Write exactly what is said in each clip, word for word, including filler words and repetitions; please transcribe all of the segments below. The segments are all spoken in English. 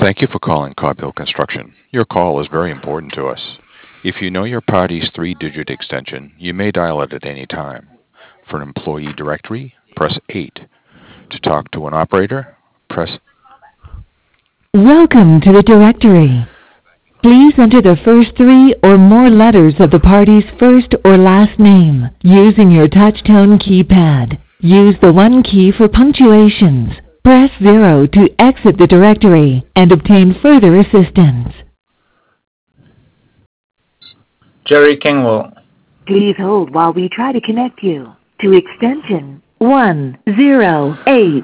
Thank you for calling Carbill Construction. Your call is very important to us. If you know your party's three-digit extension, you may dial it at any time. For an employee directory, press eight. To talk to an operator, press... Welcome to the directory. Please enter the first three or more letters of the party's first or last name using your touch-tone keypad. Use the one key for punctuations. Press zero to exit the directory and obtain further assistance. Jerry Kingwell. Please hold while we try to connect you to extension one zero eight.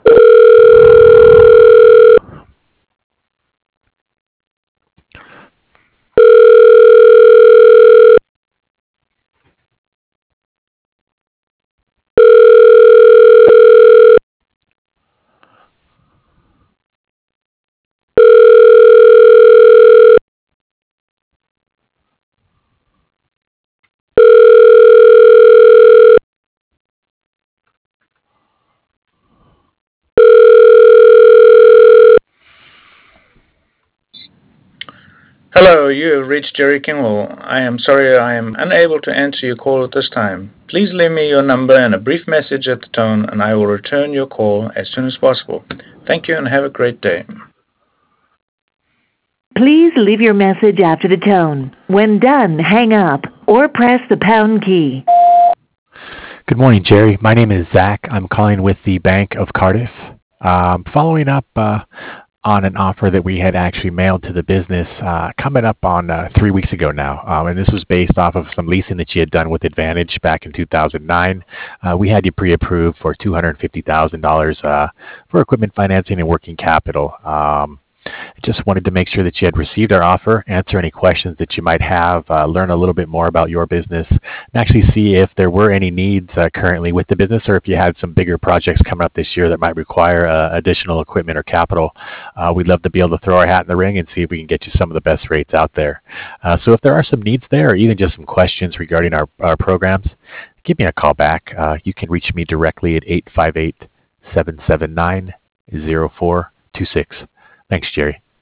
Hello, you have reached Jerry Kingwell. I am sorry I am unable to answer your call at this time. Please leave me your number and a brief message at the tone, and I will return your call as soon as possible. Thank you and have a great day. Please leave your message after the tone. When done, hang up or press the pound key. Good morning, Jerry. My name is Zach. I'm calling with the Bank of Cardiff. Um, following up uh, on an offer that we had actually mailed to the business uh, coming up on uh, three weeks ago now. Um, and this was based off of some leasing that you had done with Advantage back in two thousand nine. Uh, we had you pre-approved for two hundred fifty thousand dollars uh, for equipment financing and working capital. Um, Just wanted to make sure that you had received our offer, answer any questions that you might have, uh, learn a little bit more about your business, and actually see if there were any needs uh, currently with the business, or if you had some bigger projects coming up this year that might require uh, additional equipment or capital. Uh, we'd love to be able to throw our hat in the ring and see if we can get you some of the best rates out there. Uh, so if there are some needs there, or even just some questions regarding our, our programs, give me a call back. Uh, you can reach me directly at eight five eight, seven seven nine, zero four two six. Thanks, Jerry.